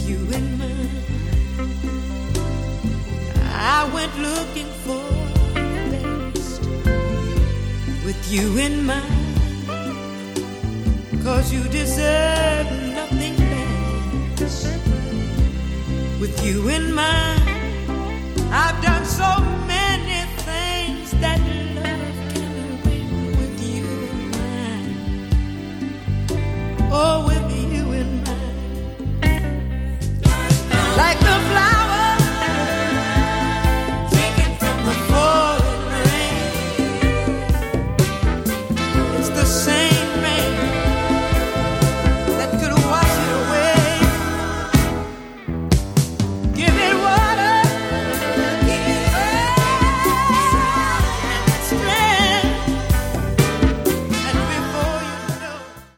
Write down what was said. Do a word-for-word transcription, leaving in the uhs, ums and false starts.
you in mind. I went looking for the best with you in mind, 'cause you deserve nothing less. With you in mind, I've done